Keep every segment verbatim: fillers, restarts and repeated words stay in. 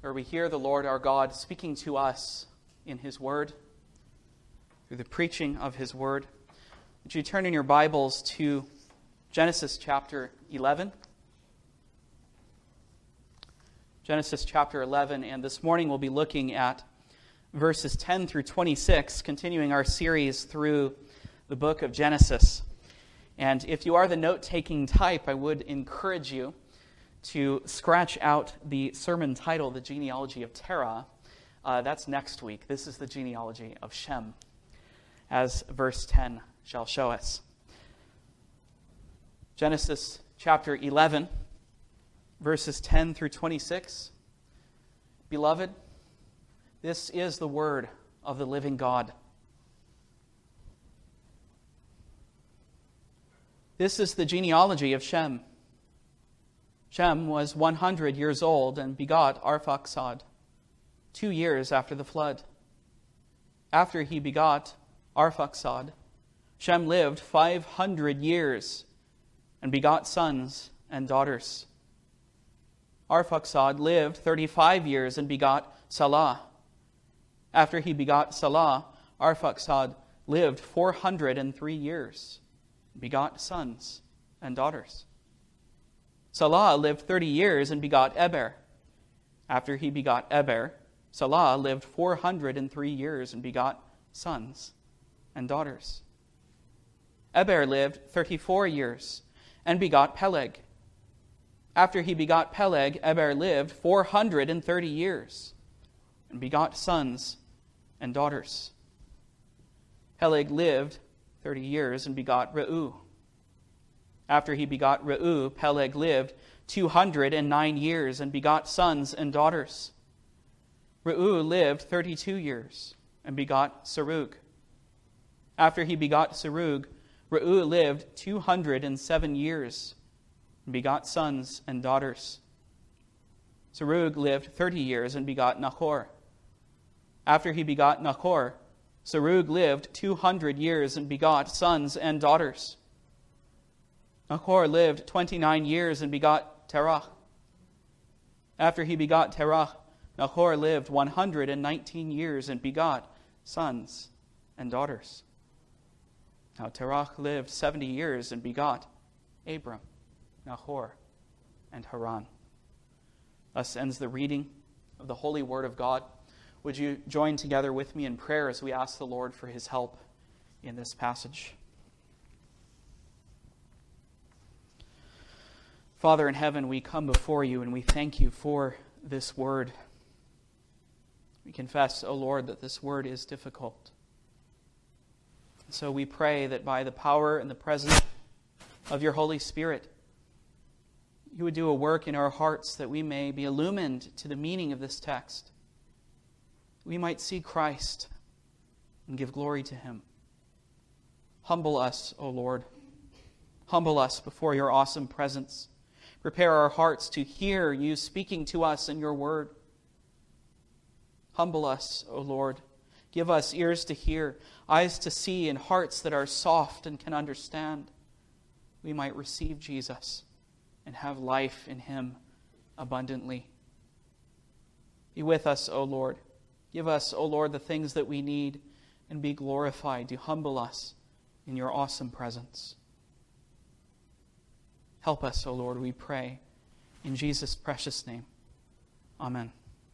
where we hear the Lord our God speaking to us in His Word, through the preaching of His Word. Would you turn in your Bibles to Genesis chapter eleven? Genesis chapter eleven, and this morning we'll be looking at verses ten through twenty-six, continuing our series through the book of Genesis. And if you are the note-taking type, I would encourage you to scratch out the sermon title, The Genealogy of Terah. Uh, that's next week. This is the genealogy of Shem, as verse ten shall show us. Genesis chapter eleven, verses ten through twenty-six. Beloved, this is the word of the living God. This is the genealogy of Shem. Shem was one hundred years old and begot Arphaxad, two years after the flood. After he begot Arphaxad, Shem lived five hundred years and begot sons and daughters. Arphaxad lived thirty-five years and begot Salah. After he begot Salah, Arphaxad lived four hundred and three years and begot sons and daughters. Salah lived thirty years and begot Eber. After he begot Eber, Salah lived four hundred and three years and begot sons and daughters. Eber lived thirty-four years and begot Peleg. After he begot Peleg, Eber lived four hundred and thirty years and begot sons and daughters. Peleg lived thirty years and begot Reu. After he begot Reu, Peleg lived two hundred and nine years and begot sons and daughters. Reu lived thirty-two years and begot Serug. After he begot Serug, Reu lived two hundred and seven years and begot sons and daughters. Serug lived thirty years and begot Nahor. After he begot Nahor, Serug lived two hundred years and begot sons and daughters. Nahor lived twenty-nine years and begot Terah. After he begot Terah, Nahor lived one hundred and nineteen years and begot sons and daughters. Now Terah lived seventy years and begot Abram, Nahor, and Haran. Thus ends the reading of the holy word of God. Would you join together with me in prayer as we ask the Lord for His help in this passage? Father in heaven, we come before you and we thank you for this word. We confess, O Lord, that this word is difficult. So we pray that by the power and the presence of your Holy Spirit, you would do a work in our hearts that we may be illumined to the meaning of this text. We might see Christ and give glory to Him. Humble us, O Lord. Humble us before your awesome presence. Prepare our hearts to hear you speaking to us in your word. Humble us, O Lord. Give us ears to hear, eyes to see, and hearts that are soft and can understand. We might receive Jesus and have life in Him abundantly. Be with us, O Lord. Give us, O Lord, the things that we need, and be glorified to humble us in your awesome presence. Help us, O Lord, we pray. In Jesus' precious name. Amen.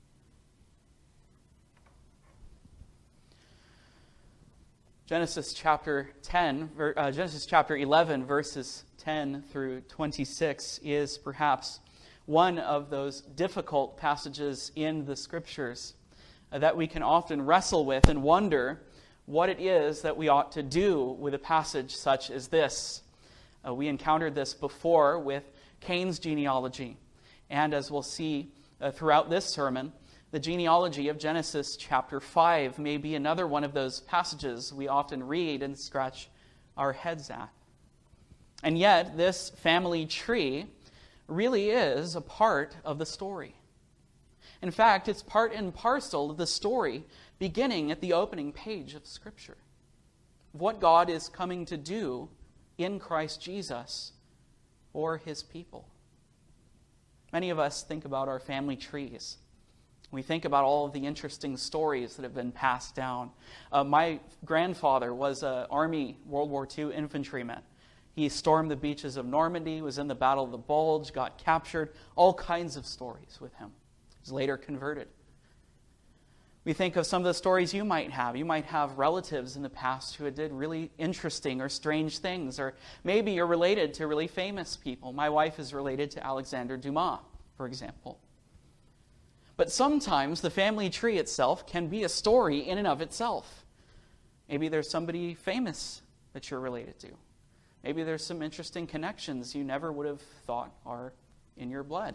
Genesis chapter ten, uh, Genesis chapter eleven, verses ten through twenty-six is perhaps one of those difficult passages in the Scriptures uh, that we can often wrestle with and wonder what it is that we ought to do with a passage such as this. Uh, we encountered this before with Cain's genealogy. And as we'll see uh, throughout this sermon, the genealogy of Genesis chapter five may be another one of those passages we often read and scratch our heads at. And yet, this family tree really is a part of the story. In fact, it's part and parcel of the story beginning at the opening page of Scripture. What God is coming to do in Christ Jesus for His people. Many of us think about our family trees We think about all of the interesting stories that have been passed down. Uh, my grandfather was an Army World War Two infantryman. He stormed the beaches of Normandy, was in the Battle of the Bulge, got captured. All kinds of stories with him. He was later converted. We think of some of the stories you might have. You might have relatives in the past who did really interesting or strange things, or maybe you're related to really famous people. My wife is related to Alexander Dumas, for example. But sometimes the family tree itself can be a story in and of itself. Maybe there's somebody famous that you're related to. Maybe there's some interesting connections you never would have thought are in your blood.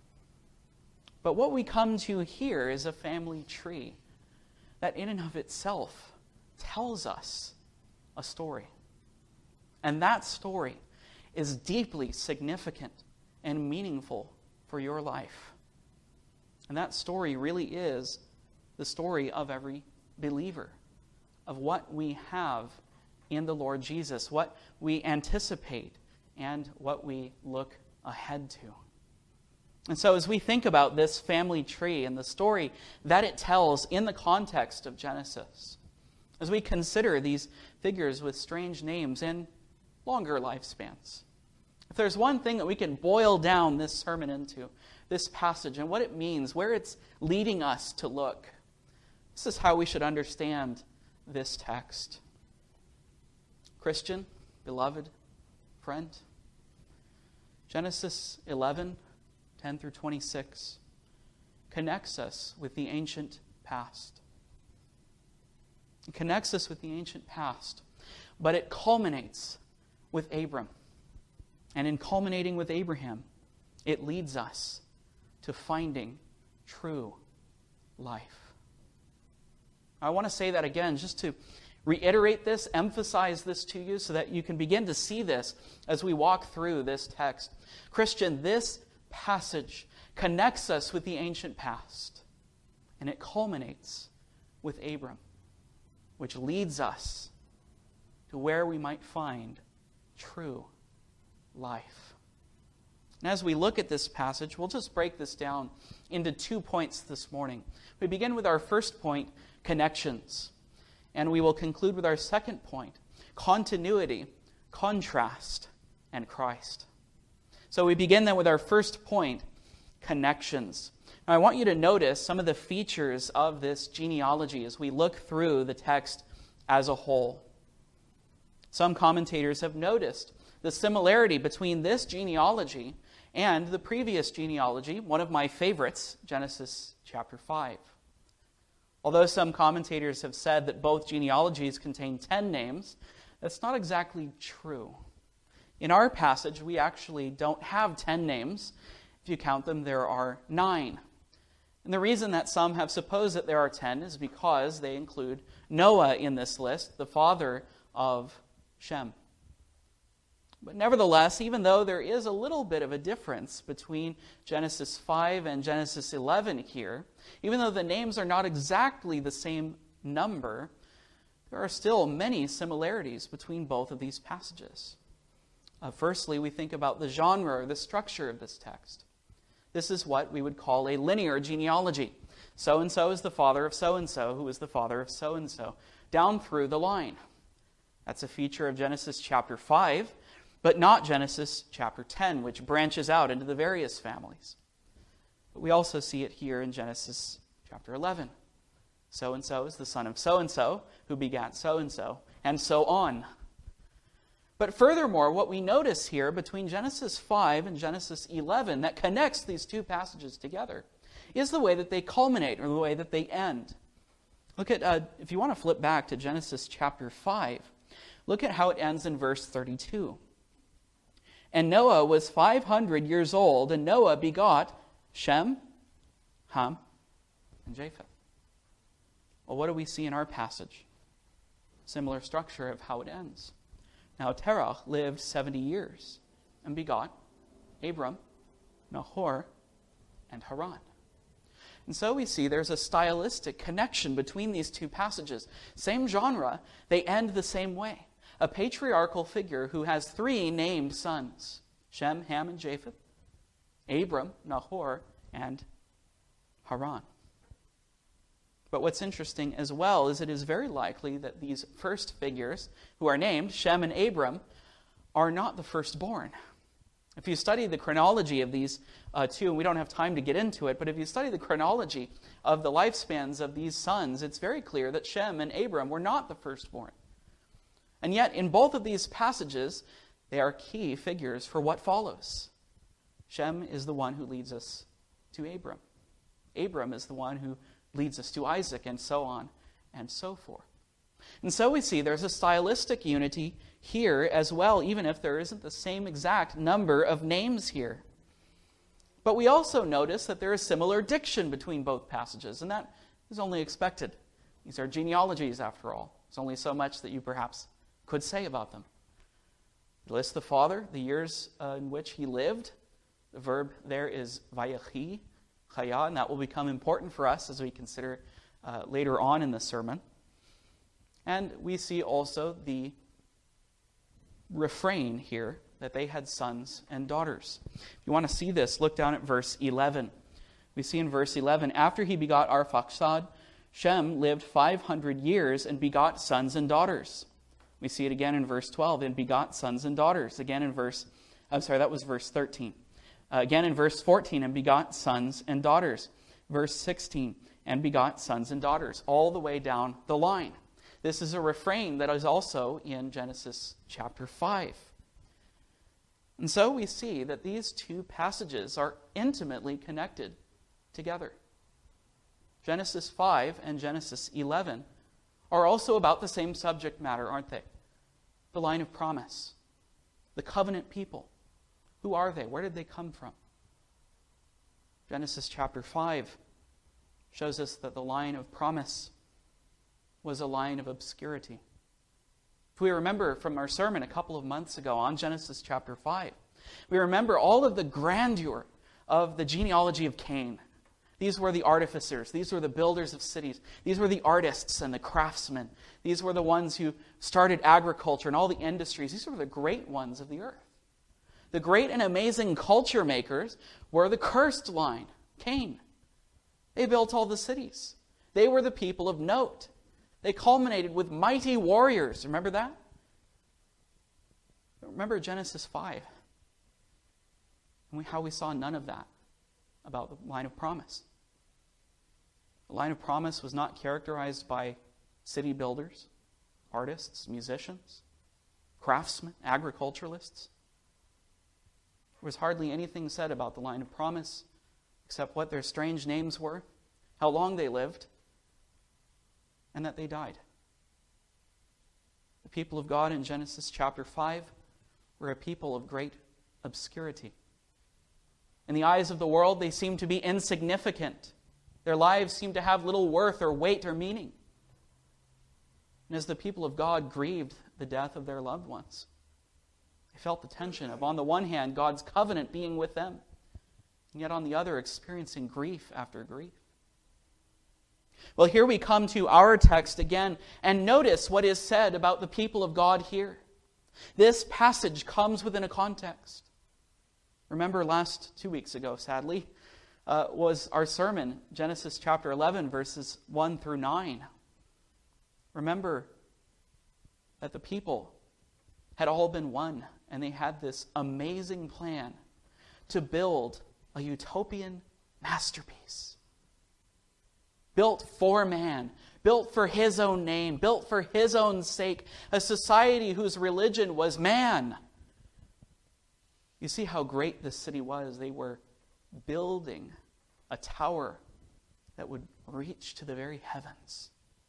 But what we come to here is a family tree that in and of itself tells us a story. And that story is deeply significant and meaningful for your life. And that story really is the story of every believer, of what we have in the Lord Jesus, what we anticipate, and what we look ahead to. And so as we think about this family tree and the story that it tells in the context of Genesis, as we consider these figures with strange names and longer lifespans, if there's one thing that we can boil down this sermon into, this passage and what it means, where it's leading us to look, this is how we should understand this text. Christian, beloved, friend, Genesis eleven, ten through twenty-six, connects us with the ancient past. It connects us with the ancient past, but it culminates with Abram. And in culminating with Abraham, it leads us to finding true life. I want to say that again, just to reiterate this, emphasize this to you so that you can begin to see this as we walk through this text. Christian, this passage connects us with the ancient past, and it culminates with Abram, which leads us to where we might find true life. And as we look at this passage, we'll just break this down into two points this morning. We begin with our first point, connections. And we will conclude with our second point, continuity, contrast, and Christ. So we begin then with our first point, connections. Now I want you to notice some of the features of this genealogy as we look through the text as a whole. Some commentators have noticed the similarity between this genealogy and the previous genealogy, one of my favorites, Genesis chapter five. Although some commentators have said that both genealogies contain ten names, that's not exactly true. In our passage, we actually don't have ten names. If you count them, there are nine. And the reason that some have supposed that there are ten is because they include Noah in this list, the father of Shem. But nevertheless, even though there is a little bit of a difference between Genesis five and Genesis eleven here, even though the names are not exactly the same number, there are still many similarities between both of these passages. Uh, firstly, we think about the genre or the structure of this text. This is what we would call a linear genealogy. So-and-so is the father of so-and-so, who is the father of so-and-so, down through the line. That's a feature of Genesis chapter five, but not Genesis chapter ten, which branches out into the various families. But we also see it here in Genesis chapter eleven. So-and-so is the son of so-and-so, who begat so-and-so, and so on. But furthermore, what we notice here between Genesis five and Genesis eleven that connects these two passages together is the way that they culminate, or the way that they end. Look at, uh, if you want to flip back to Genesis chapter five, look at how it ends in verse thirty-two. And Noah was five hundred years old, and Noah begot Shem, Ham, and Japheth. Well, what do we see in our passage? Similar structure of how it ends. Now Terah lived seventy years and begot Abram, Nahor, and Haran. And so we see there's a stylistic connection between these two passages. Same genre, they end the same way. A patriarchal figure who has three named sons, Shem, Ham, and Japheth, Abram, Nahor, and Haran. But what's interesting as well is it is very likely that these first figures, who are named Shem and Abram, are not the firstborn. If you study the chronology of these uh, two, and we don't have time to get into it, but if you study the chronology of the lifespans of these sons, it's very clear that Shem and Abram were not the firstborn. And yet, in both of these passages, they are key figures for what follows. Shem is the one who leads us to Abram. Abram is the one who leads us to Isaac, and so on and so forth. And so we see there's a stylistic unity here as well, even if there isn't the same exact number of names here. But we also notice that there is similar diction between both passages, and that is only expected. These are genealogies, after all. There's only so much that you perhaps could say about them. It lists the father, the years uh, in which he lived. The verb there is vayachi, chaya, and that will become important for us as we consider uh, later on in the sermon. And we see also the refrain here that they had sons and daughters. If you want to see this, look down at verse eleven. We see in verse eleven, after he begot Arphaxad, Shem lived five hundred years and begot sons and daughters. We see it again in verse twelve, and begot sons and daughters. Again in verse, I'm sorry, that was verse thirteen. Uh, again in verse fourteen, and begot sons and daughters. Verse sixteen, and begot sons and daughters. All the way down the line. This is a refrain that is also in Genesis chapter five. And so we see that these two passages are intimately connected together. Genesis five and Genesis eleven are also about the same subject matter, aren't they? The line of promise. The covenant people. Who are they? Where did they come from? Genesis chapter five shows us that the line of promise was a line of obscurity. If we remember from our sermon a couple of months ago on Genesis chapter five, we remember all of the grandeur of the genealogy of Cain. These were the artificers. These were the builders of cities. These were the artists and the craftsmen. These were the ones who started agriculture and all the industries. These were the great ones of the earth. The great and amazing culture makers were the cursed line, Cain. They built all the cities. They were the people of note. They culminated with mighty warriors. Remember that? Remember Genesis five. And we, how we saw none of that about the line of promise. The line of promise was not characterized by city builders, artists, musicians, craftsmen, agriculturalists. There was hardly anything said about the line of promise except what their strange names were, how long they lived, and that they died. The people of God in Genesis chapter five were a people of great obscurity. In the eyes of the world, they seemed to be insignificant. Their lives seemed to have little worth or weight or meaning. And as the people of God grieved the death of their loved ones, they felt the tension of, on the one hand, God's covenant being with them, and yet on the other, experiencing grief after grief. Well, here we come to our text again, and notice what is said about the people of God here. This passage comes within a context. Remember last two weeks ago, sadly, uh, was our sermon, Genesis chapter eleven, verses one through nine. Remember that the people had all been one, and they had this amazing plan to build a utopian masterpiece. Built for man, built for his own name, built for his own sake, a society whose religion was man. You see how great this city was. They were building a tower that would reach to the very heavens.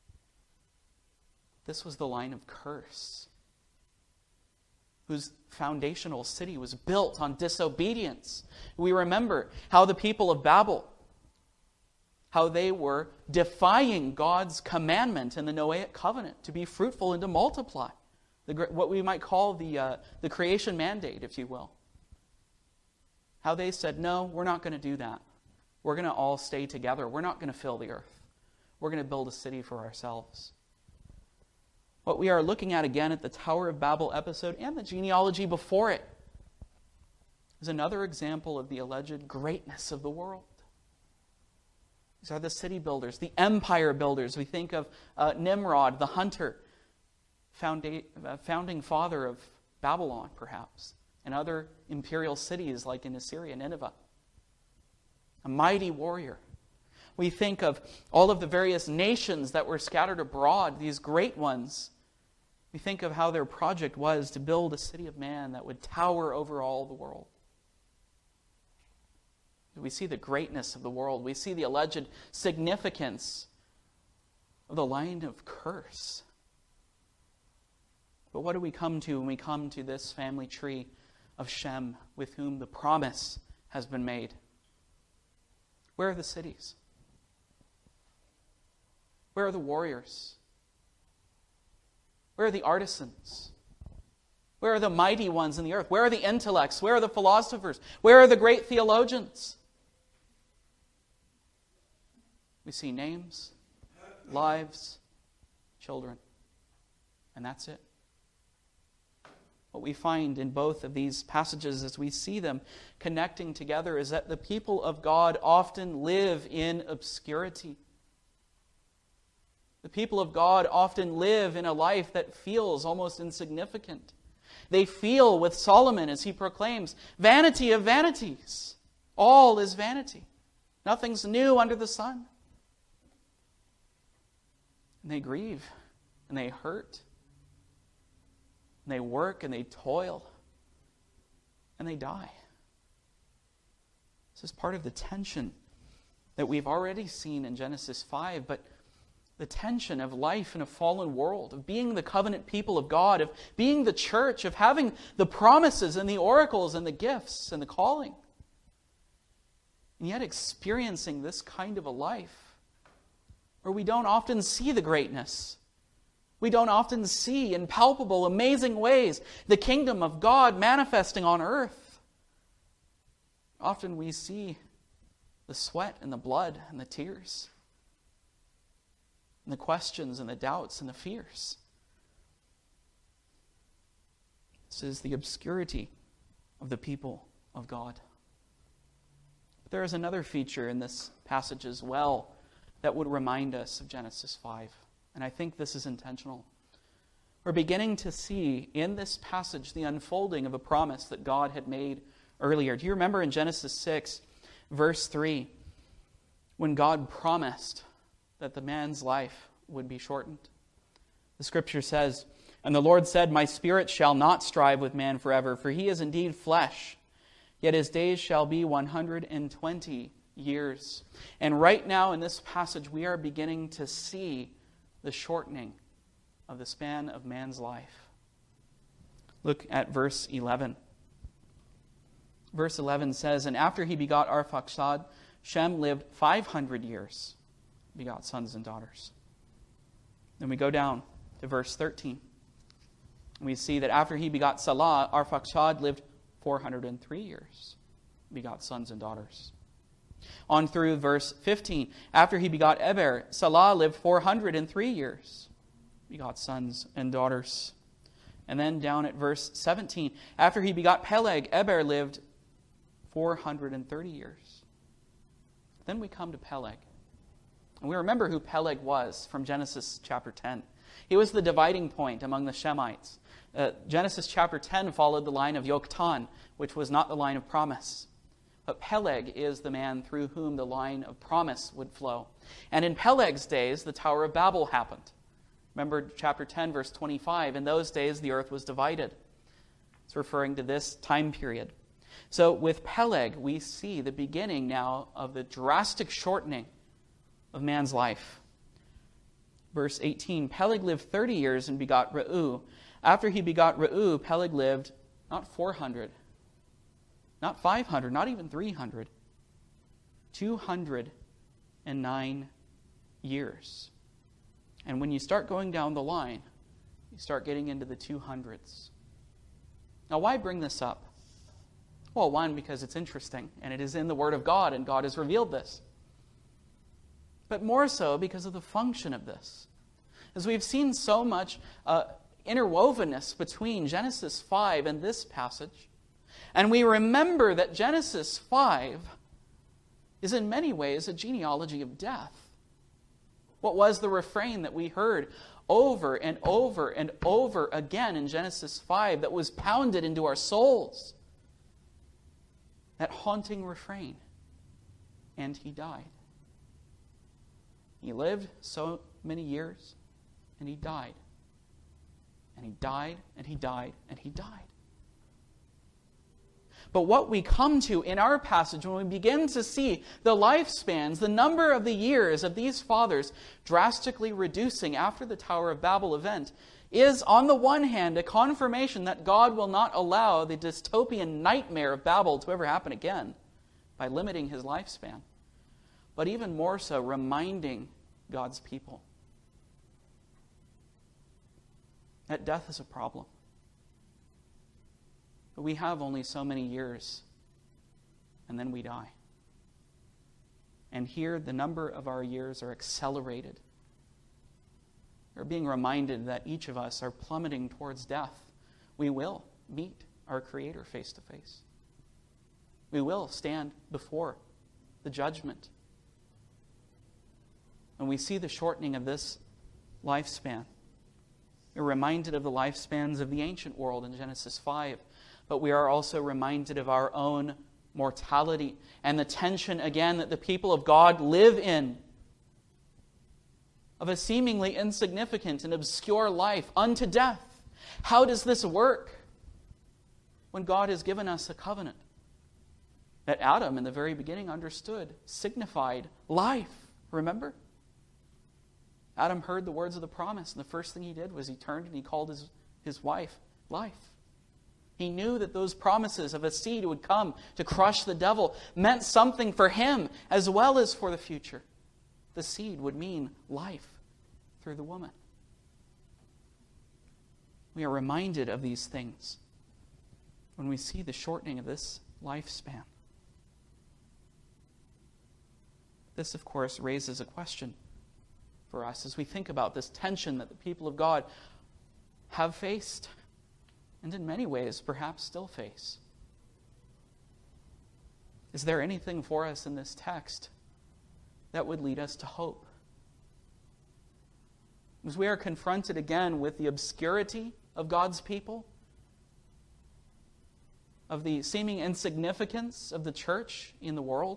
This was the line of curse, whose foundational city was built on disobedience. We remember how the people of Babel, how they were defying God's commandment in the Noahic covenant to be fruitful and to multiply. The, what we might call the, uh, the creation mandate, if you will. How they said, no, we're not going to do that. We're going to all stay together. We're not going to fill the earth. We're going to build a city for ourselves. What we are looking at again at the Tower of Babel episode and the genealogy before it is another example of the alleged greatness of the world. These are the city builders, the empire builders. We think of uh, Nimrod, the hunter, founda- uh, founding father of Babylon, perhaps, and other imperial cities like in Assyria, Nineveh. A mighty warrior. We think of all of the various nations that were scattered abroad, these great ones. We think of how their project was to build a city of man that would tower over all the world. We see the greatness of the world. We see the alleged significance of the line of curse. But what do we come to when we come to this family tree of Shem, with whom the promise has been made? Where are the cities? Where are the warriors? Where are the artisans? Where are the mighty ones in the earth? Where are the intellects? Where are the philosophers? Where are the great theologians? We see names, lives, children, and that's it. What we find in both of these passages as we see them connecting together is that the people of God often live in obscurity. The people of God often live in a life that feels almost insignificant. They feel with Solomon as he proclaims, vanity of vanities. All is vanity. Nothing's new under the sun. And they grieve, and they hurt, and they work, and they toil, and they die. This is part of the tension that we've already seen in Genesis five, but the tension of life in a fallen world, of being the covenant people of God, of being the church, of having the promises and the oracles and the gifts and the calling, and yet experiencing this kind of a life where we don't often see the greatness. We don't often see in palpable, amazing ways the kingdom of God manifesting on earth. Often we see the sweat and the blood and the tears, and the questions and the doubts and the fears. This is the obscurity of the people of God. But there is another feature in this passage as well that would remind us of Genesis five. And I think this is intentional. We're beginning to see in this passage the unfolding of a promise that God had made earlier. Do you remember in Genesis six, verse three, when God promised that the man's life would be shortened? The scripture says, "And the Lord said, My spirit shall not strive with man forever, for he is indeed flesh, yet his days shall be one hundred twenty years." And right now in this passage, we are beginning to see the shortening of the span of man's life. Look at verse eleven. Verse eleven says, "And after he begot Arphaxad, Shem lived five hundred years, begot sons and daughters." Then we go down to verse thirteen. We see that after he begot Salah, Arphaxad lived four hundred three years, begot sons and daughters. On through verse fifteen. After he begot Eber, Salah lived four hundred three years, begot sons and daughters. And then down at verse seventeen. After he begot Peleg, Eber lived four hundred thirty years. Then we come to Peleg. And we remember who Peleg was from Genesis chapter ten. He was the dividing point among the Shemites. Uh, Genesis chapter ten followed the line of Yoktan, which was not the line of promise. But Peleg is the man through whom the line of promise would flow. And in Peleg's days, the Tower of Babel happened. Remember chapter ten, verse twenty-five. In those days, the earth was divided. It's referring to this time period. So with Peleg, we see the beginning now of the drastic shortening of man's life. Verse eighteen, Peleg lived thirty years and begot Reu. After he begot Reu, Peleg lived not four hundred, not five hundred, not even three hundred, two hundred nine years. And when you start going down the line, you start getting into the two hundreds. Now, why bring this up? Well, one, because it's interesting, and it is in the Word of God, and God has revealed this. But more so because of the function of this. As we've seen so much uh, interwovenness between Genesis five and this passage, and we remember that Genesis five is in many ways a genealogy of death. What was the refrain that we heard over and over and over again in Genesis five that was pounded into our souls? That haunting refrain. And he died. He lived so many years, and he died. And he died, and he died, and he died. But what we come to in our passage, when we begin to see the lifespans, the number of the years of these fathers drastically reducing after the Tower of Babel event, is on the one hand a confirmation that God will not allow the dystopian nightmare of Babel to ever happen again by limiting his lifespan. But even more so, reminding God's people that death is a problem. But we have only so many years, and then we die. And here, the number of our years are accelerated. We're being reminded that each of us are plummeting towards death. We will meet our Creator face to face. We will stand before the judgment. When we see the shortening of this lifespan, we're reminded of the lifespans of the ancient world in Genesis five. But we are also reminded of our own mortality and the tension, again, that the people of God live in, of a seemingly insignificant and obscure life unto death. How does this work when God has given us a covenant that Adam in the very beginning understood signified life? Remember? Adam heard the words of the promise, and the first thing he did was he turned and he called his, his wife life. He knew that those promises of a seed would come to crush the devil meant something for him as well as for the future. The seed would mean life through the woman. We are reminded of these things when we see the shortening of this lifespan. This, of course, raises a question for us as we think about this tension that the people of God have faced, and in many ways perhaps still face. Is there anything for us in this text that would lead us to hope? As we are confronted again with the obscurity of God's people, of the seeming insignificance of the church in the world,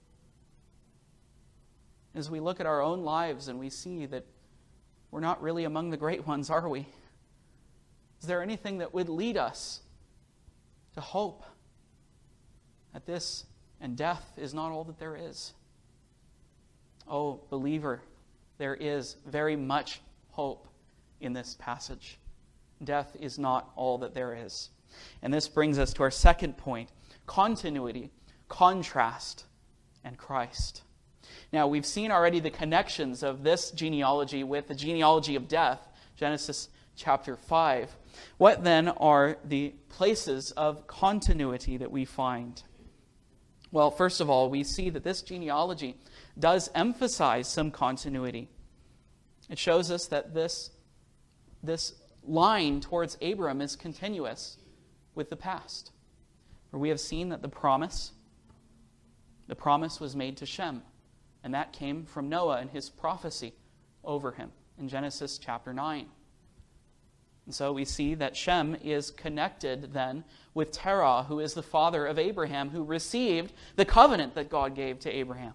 as we look at our own lives and we see that we're not really among the great ones, are we? Is there anything that would lead us to hope that this and death is not all that there is? Oh, believer, there is very much hope in this passage. Death is not all that there is. And this brings us to our second point: continuity, contrast, and Christ. Now, we've seen already the connections of this genealogy with the genealogy of death, Genesis chapter five. What then are the places of continuity that we find? Well, first of all, we see that this genealogy does emphasize some continuity. It shows us that this, this line towards Abram is continuous with the past. For we have seen that the promise, the promise was made to Shem, and that came from Noah and his prophecy over him in Genesis chapter nine. And so we see that Shem is connected then with Terah, who is the father of Abraham, who received the covenant that God gave to Abraham.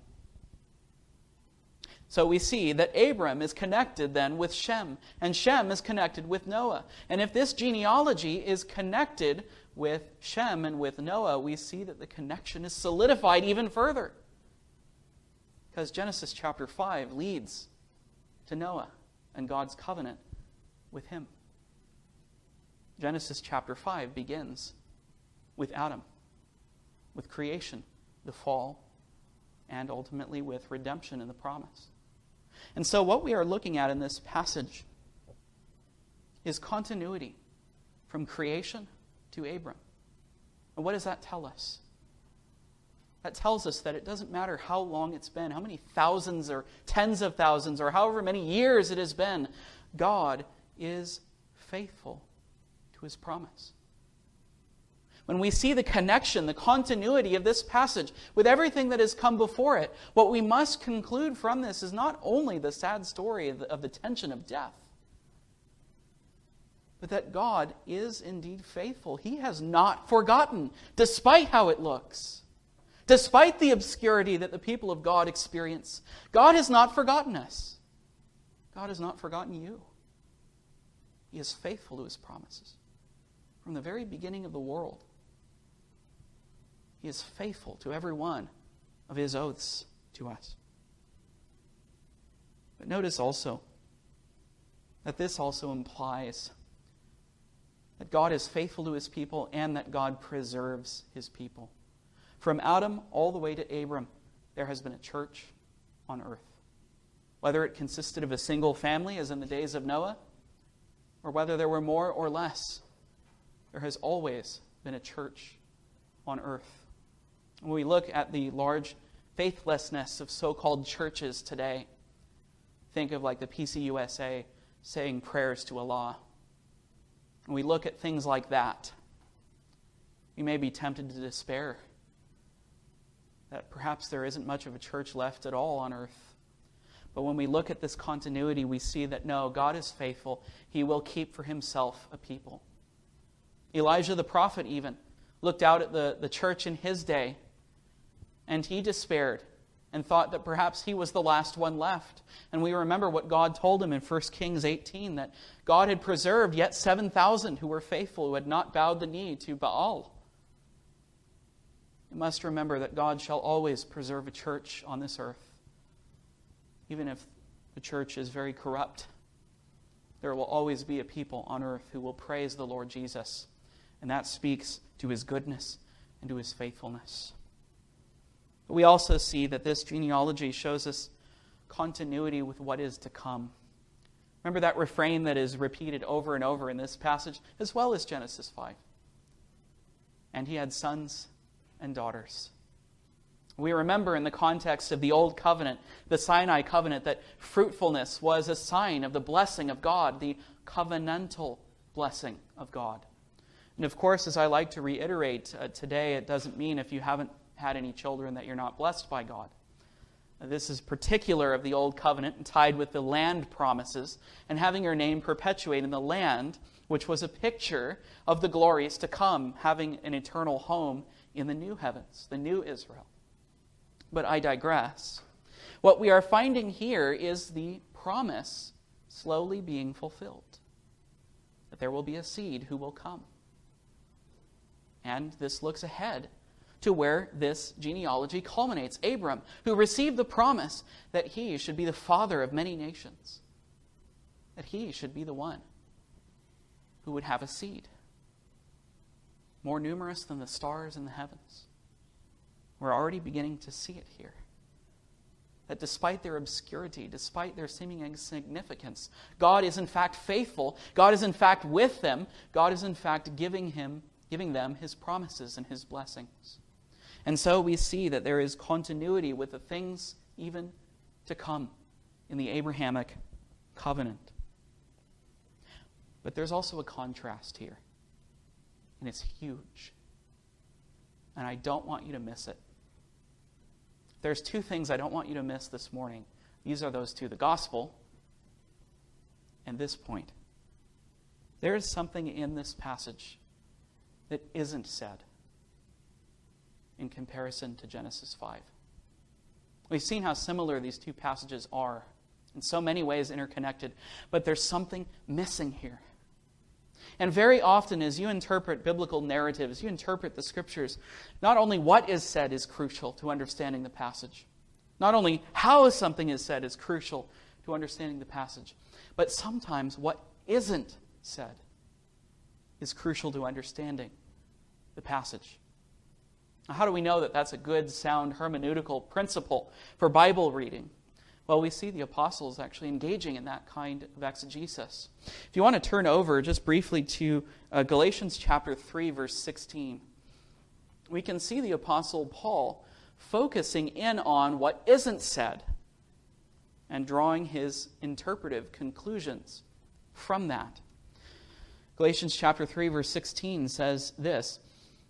So we see that Abram is connected then with Shem, and Shem is connected with Noah. And if this genealogy is connected with Shem and with Noah, we see that the connection is solidified even further. Because Genesis chapter five leads to Noah and God's covenant with him. Genesis chapter five begins with Adam, with creation, the fall, and ultimately with redemption and the promise. And so what we are looking at in this passage is continuity from creation to Abram. And what does that tell us? That tells us that it doesn't matter how long it's been, how many thousands or tens of thousands or however many years it has been, God is faithful to his promise. when we see the connection, the continuity of this passage with everything that has come before it, what we must conclude from this is not only the sad story of the, of the tension of death, but that God is indeed faithful. He has not forgotten, despite how it looks. Despite the obscurity that the people of God experience, God has not forgotten us. God has not forgotten you. He is faithful to His promises. From the very beginning of the world, He is faithful to every one of His oaths to us. But notice also that this also implies that God is faithful to His people and that God preserves His people. From Adam all the way to Abram, there has been a church on earth. Whether it consisted of a single family, as in the days of Noah, or whether there were more or less, there has always been a church on earth. When we look at the large faithlessness of so-called churches today, think of like the P C U S A saying prayers to Allah. When we look at things like that, we may be tempted to despair that perhaps there isn't much of a church left at all on earth. But when we look at this continuity, we see that no, God is faithful. He will keep for Himself a people. Elijah the prophet even looked out at the, the church in his day, and he despaired and thought that perhaps he was the last one left. And we remember what God told him in First Kings eighteen, that God had preserved yet seven thousand who were faithful, who had not bowed the knee to Baal. You must remember that God shall always preserve a church on this earth. Even if the church is very corrupt, there will always be a people on earth who will praise the Lord Jesus. And that speaks to His goodness and to His faithfulness. But we also see that this genealogy shows us continuity with what is to come. Remember that refrain that is repeated over and over in this passage, as well as Genesis five. And he had sons and daughters. We remember in the context of the Old Covenant, the Sinai covenant, that fruitfulness was a sign of the blessing of God, the covenantal blessing of God. And of course, as I like to reiterate uh, today, it doesn't mean if you haven't had any children that you're not blessed by God. Uh, this is particular of the Old Covenant and tied with the land promises and having your name perpetuate in the land, which was a picture of the glories to come, having an eternal home in the new heavens, the new Israel. But I digress. What we are finding here is the promise slowly being fulfilled, that there will be a seed who will come. And this looks ahead to where this genealogy culminates. Abram, who received the promise that he should be the father of many nations, that he should be the one who would have a seed, more numerous than the stars in the heavens. We're already beginning to see it here. That despite their obscurity, despite their seeming insignificance, God is in fact faithful. God is in fact with them. God is in fact giving him, giving them His promises and His blessings. And so we see that there is continuity with the things even to come in the Abrahamic covenant. But there's also a contrast here. And it's huge. And I don't want you to miss it. There's two things I don't want you to miss this morning. These are those two, the gospel and this point. There is something in this passage that isn't said in comparison to Genesis five. We've seen how similar these two passages are, in so many ways interconnected, but there's something missing here. And very often as you interpret biblical narratives, you interpret the Scriptures, not only what is said is crucial to understanding the passage. Not only how something is said is crucial to understanding the passage, but sometimes what isn't said is crucial to understanding the passage. Now, how do we know that that's a good, sound hermeneutical principle for Bible reading? Well, we see the apostles actually engaging in that kind of exegesis. If you want to turn over just briefly to uh, Galatians chapter three, verse sixteen, we can see the apostle Paul focusing in on what isn't said and drawing his interpretive conclusions from that. Galatians chapter three, verse sixteen says this,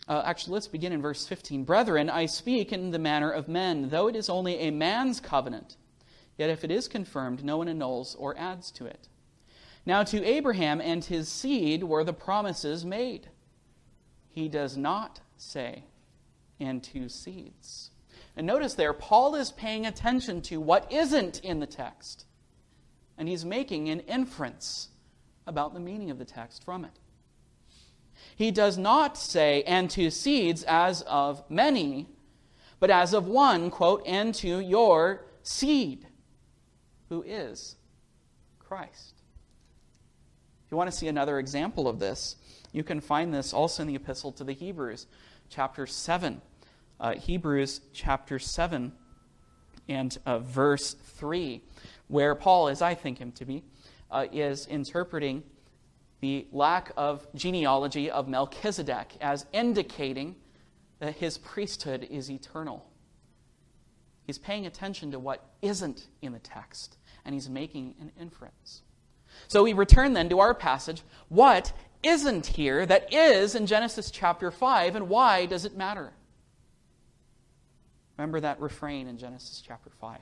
Uh, actually, let's begin in verse fifteen. Brethren, I speak in the manner of men, though it is only a man's covenant. Yet if it is confirmed, no one annuls or adds to it. Now to Abraham and his seed were the promises made. He does not say, and to seeds. And notice there, Paul is paying attention to what isn't in the text. And he's making an inference about the meaning of the text from it. He does not say, and to seeds as of many, but as of one, quote, and to your seed, who is Christ. If you want to see another example of this, you can find this also in the Epistle to the Hebrews, chapter seven. Uh, Hebrews chapter seven and uh, verse three, where Paul, as I think him to be, uh, is interpreting the lack of genealogy of Melchizedek as indicating that his priesthood is eternal. He's paying attention to what isn't in the text, and he's making an inference. So we return then to our passage. What isn't here that is in Genesis chapter five, and why does it matter? Remember that refrain in Genesis chapter five.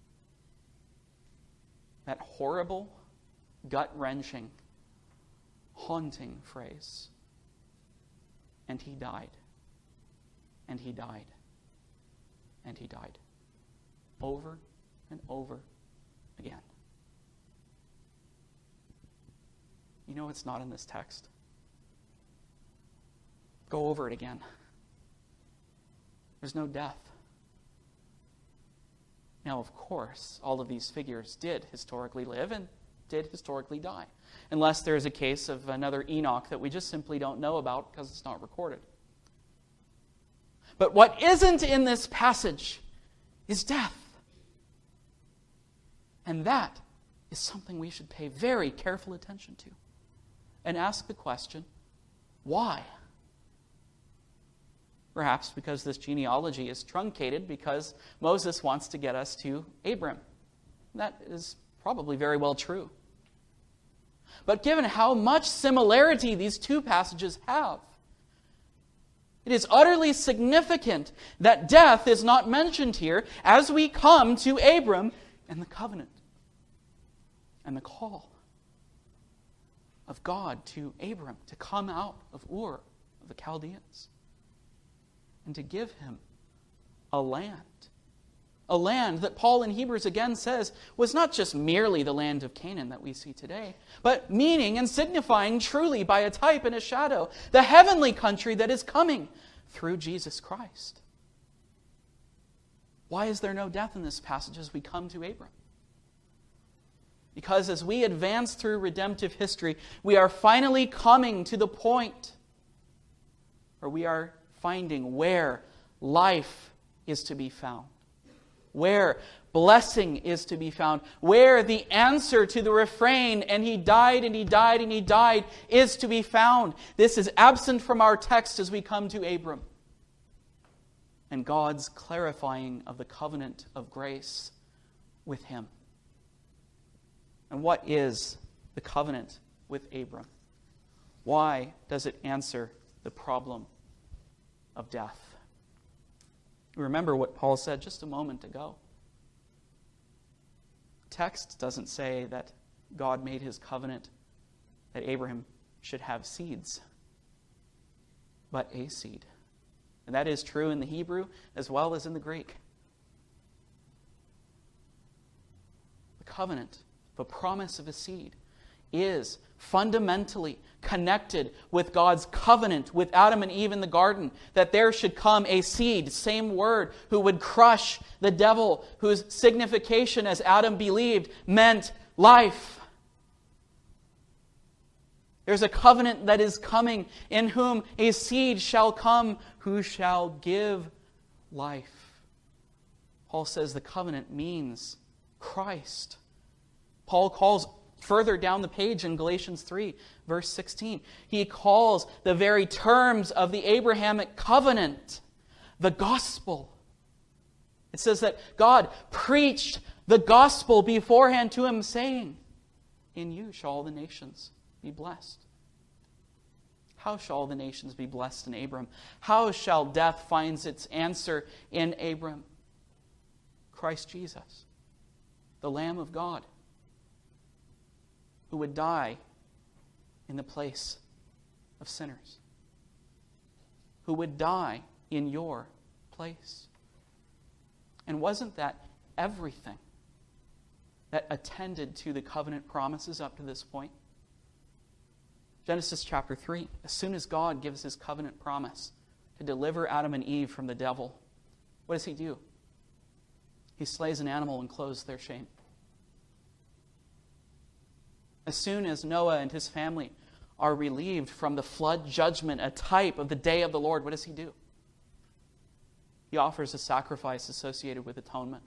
That horrible, gut-wrenching, haunting phrase. And he died. And he died. And he died. Over and over again. You know it's not in this text. Go over it again. There's no death. Now, of course, all of these figures did historically live and did historically die. Unless there is a case of another Enoch that we just simply don't know about because it's not recorded. But what isn't in this passage is death. And that is something we should pay very careful attention to. And ask the question, why? Perhaps because this genealogy is truncated because Moses wants to get us to Abram. That is probably very well true. But given how much similarity these two passages have, it is utterly significant that death is not mentioned here as we come to Abram and the covenant and the call of God to Abram to come out of Ur of the Chaldeans and to give him a land. A land that Paul in Hebrews again says was not just merely the land of Canaan that we see today, but meaning and signifying truly by a type and a shadow the heavenly country that is coming through Jesus Christ. Why is there no death in this passage as we come to Abram? Because as we advance through redemptive history, we are finally coming to the point where we are finding where life is to be found, where blessing is to be found, where the answer to the refrain, and he died and he died and he died, is to be found. This is absent from our text as we come to Abram. And God's clarifying of the covenant of grace with him. And what is the covenant with Abram? Why does it answer the problem of death? Remember what Paul said just a moment ago. The text doesn't say that God made his covenant that Abraham should have seeds, but a seed. And that is true in the Hebrew as well as in the Greek. The covenant, the promise of a seed, is fundamentally connected with God's covenant with Adam and Eve in the garden, that there should come a seed, same word, who would crush the devil, whose signification, as Adam believed, meant life. There's a covenant that is coming, in whom a seed shall come who shall give life. Paul says the covenant means Christ. Paul calls further down the page in Galatians three, verse sixteen, he calls the very terms of the Abrahamic covenant the gospel. It says that God preached the gospel beforehand to him, saying, "In you shall all the nations be blessed." How shall all the nations be blessed in Abram? How shall death find its answer in Abram? Christ Jesus, the Lamb of God, who would die in the place of sinners, who would die in your place. And wasn't that everything that attended to the covenant promises up to this point? Genesis chapter three, as soon as God gives his covenant promise to deliver Adam and Eve from the devil, what does he do? He slays an animal and clothes their shame. As soon as Noah and his family are relieved from the flood judgment, a type of the day of the Lord, what does he do? He offers a sacrifice associated with atonement.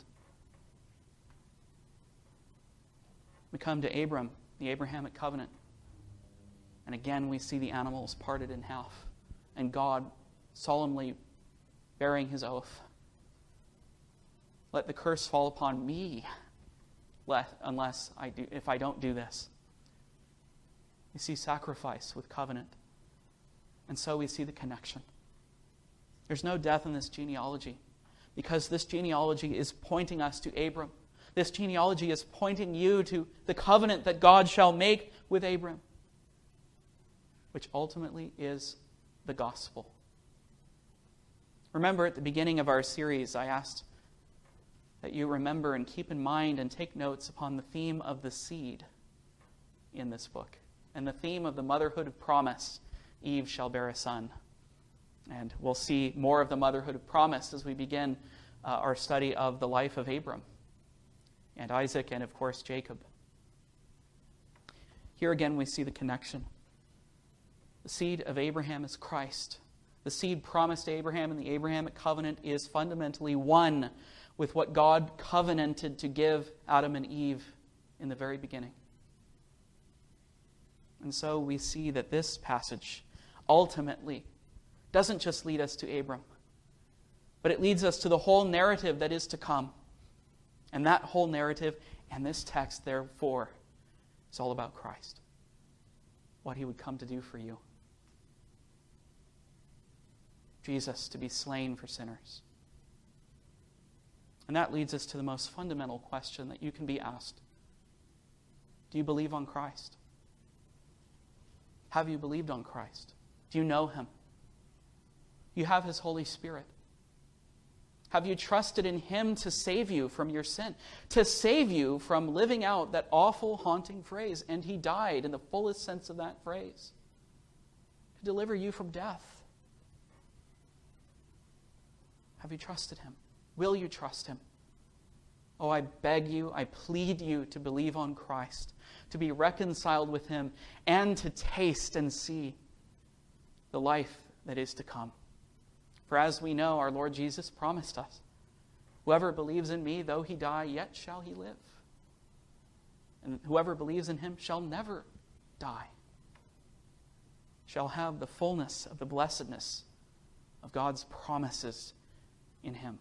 We come to Abram, the Abrahamic covenant, and again we see the animals parted in half, and God solemnly bearing his oath. Let the curse fall upon me, unless I do, if I don't do this. We see sacrifice with covenant, and so we see the connection. There's no death in this genealogy, because this genealogy is pointing us to Abram. This genealogy is pointing you to the covenant that God shall make with Abram, which ultimately is the gospel. Remember, at the beginning of our series, I asked that you remember and keep in mind and take notes upon the theme of the seed in this book, and the theme of the motherhood of promise, Eve shall bear a son. And we'll see more of the motherhood of promise as we begin uh, our study of the life of Abram and Isaac and, of course, Jacob. Here again we see the connection. The seed of Abraham is Christ. The seed promised to Abraham in the Abrahamic covenant is fundamentally one with what God covenanted to give Adam and Eve in the very beginning. And so we see that this passage ultimately doesn't just lead us to Abram, but it leads us to the whole narrative that is to come. And that whole narrative and this text, therefore, is all about Christ. What he would come to do for you. Jesus to be slain for sinners. And that leads us to the most fundamental question that you can be asked. Do you believe on Christ? Have you believed on Christ? Do you know him? You have his Holy Spirit. Have you trusted in him to save you from your sin? To save you from living out that awful, haunting phrase, and he died in the fullest sense of that phrase. To deliver you from death. Have you trusted him? Will you trust him? Oh, I beg you, I plead you to believe on Christ, to be reconciled with him, and to taste and see the life that is to come. For as we know, our Lord Jesus promised us, whoever believes in me, though he die, yet shall he live. And whoever believes in him shall never die, shall have the fullness of the blessedness of God's promises in him.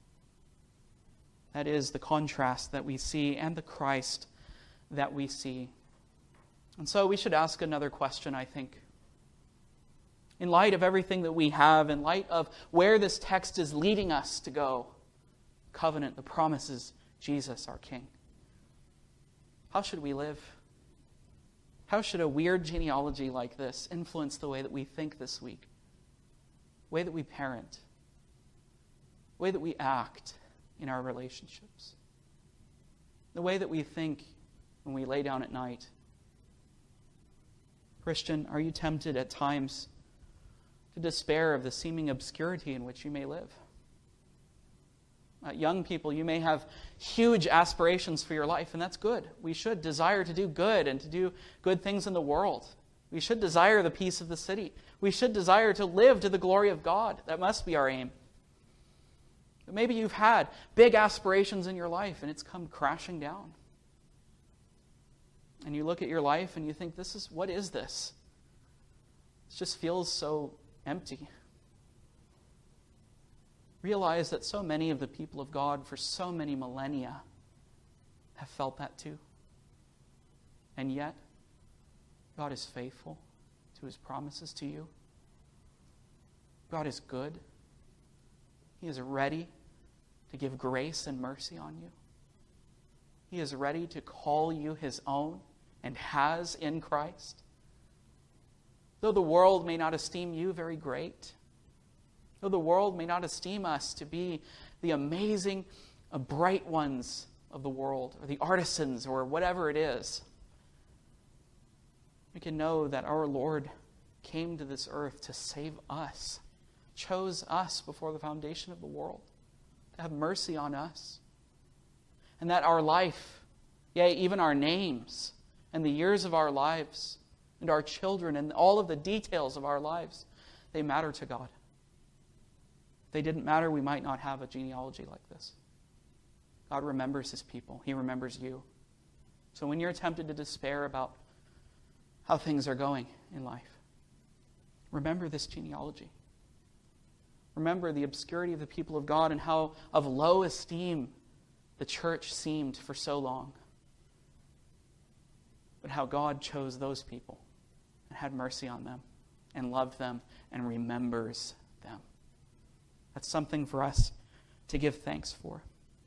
That is the contrast that we see and the Christ that we see. And so we should ask another question, I think. In light of everything that we have, in light of where this text is leading us to go, covenant, the promises, Jesus, our King. How should we live? How should a weird genealogy like this influence the way that we think this week? The way that we parent? The way that we act in our relationships? The way that we think when we lay down at night? Christian, are you tempted at times to despair of the seeming obscurity in which you may live? Uh, young people, you may have huge aspirations for your life, and that's good. We should desire to do good and to do good things in the world. We should desire the peace of the city. We should desire to live to the glory of God. That must be our aim. But maybe you've had big aspirations in your life, and it's come crashing down. And you look at your life and you think, "This is what is this? It just feels so empty." Realize that so many of the people of God for so many millennia have felt that too. And yet, God is faithful to his promises to you. God is good. He is ready to give grace and mercy on you. He is ready to call you his own and has in Christ. Though the world may not esteem you very great, though the world may not esteem us to be the amazing, uh, bright ones of the world, or the artisans, or whatever it is, we can know that our Lord came to this earth to save us, chose us before the foundation of the world, to have mercy on us, and that our life, yea, even our names, and the years of our lives, and our children, and all of the details of our lives, they matter to God. If they didn't matter, we might not have a genealogy like this. God remembers his people. He remembers you. So when you're tempted to despair about how things are going in life, remember this genealogy. Remember the obscurity of the people of God and how of low esteem the church seemed for so long. But how God chose those people and had mercy on them and loved them and remembers them. That's something for us to give thanks for.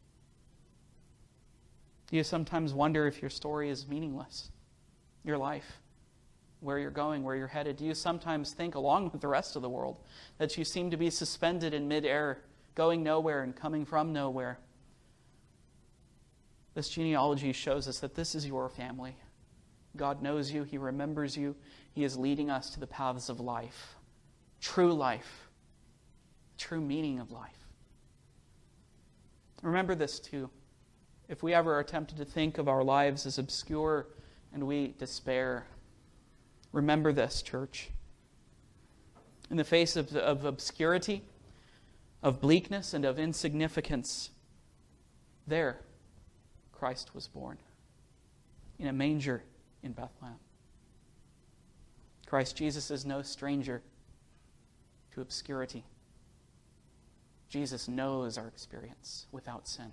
Do you sometimes wonder if your story is meaningless? Your life, where you're going, where you're headed? Do you sometimes think, along with the rest of the world, that you seem to be suspended in midair, going nowhere and coming from nowhere? This genealogy shows us that this is your family. God knows you. He remembers you. He is leading us to the paths of life. True life. True meaning of life. Remember this too. If we ever are tempted to think of our lives as obscure and we despair, remember this, church. In the face of, of obscurity, of bleakness, and of insignificance, there Christ was born. In a manger in Bethlehem. Christ Jesus is no stranger to obscurity. Jesus knows our experience without sin.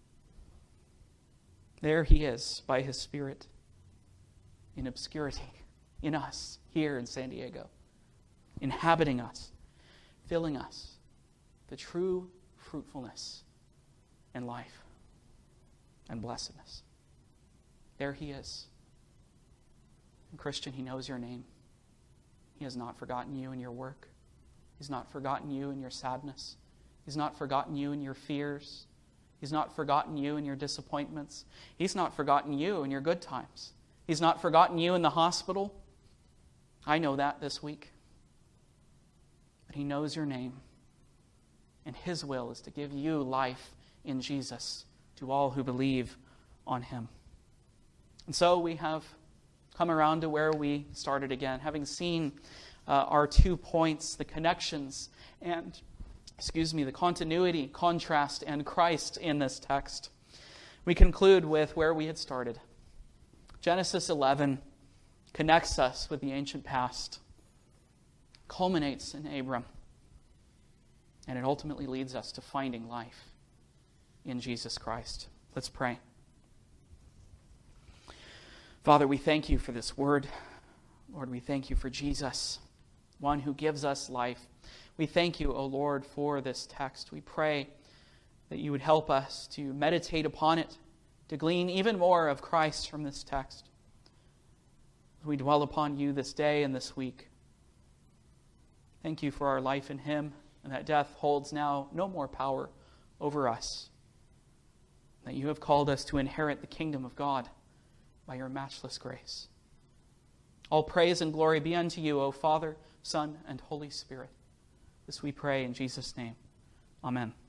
There he is, by his Spirit, in obscurity, in us, here in San Diego, inhabiting us, filling us, the true fruitfulness and life and blessedness. There he is. And Christian, he knows your name. He has not forgotten you in your work. He's not forgotten you in your sadness. He's not forgotten you in your fears. He's not forgotten you in your disappointments. He's not forgotten you in your good times. He's not forgotten you in the hospital. I know that this week. But he knows your name. And his will is to give you life in Jesus to all who believe on him. And so we have come around to where we started again, having seen uh, our two points, the connections and, excuse me, the continuity, contrast, and Christ in this text. We conclude with where we had started. Genesis eleven connects us with the ancient past, culminates in Abram, and it ultimately leads us to finding life in Jesus Christ. Let's pray. Father, we thank you for this word. Lord, we thank you for Jesus, one who gives us life. We thank you, O Lord, for this text. We pray that you would help us to meditate upon it, to glean even more of Christ from this text. As we dwell upon you this day and this week. Thank you for our life in him, and that death holds now no more power over us. That you have called us to inherit the kingdom of God by your matchless grace. All praise and glory be unto you, O Father, Son, and Holy Spirit. This we pray in Jesus' name. Amen.